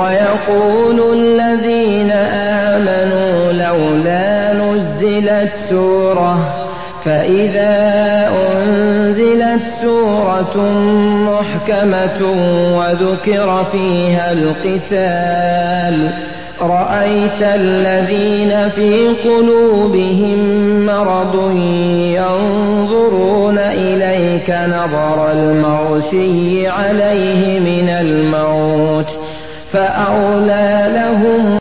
ويقول الذين آمنوا لولا نزلت سورة فإذا أنزلت سورة محكمة وذكر فيها القتال رأيت الذين في قلوبهم مرض ينظرون إليك نظر المغشي عليه من الموت فأولى لهم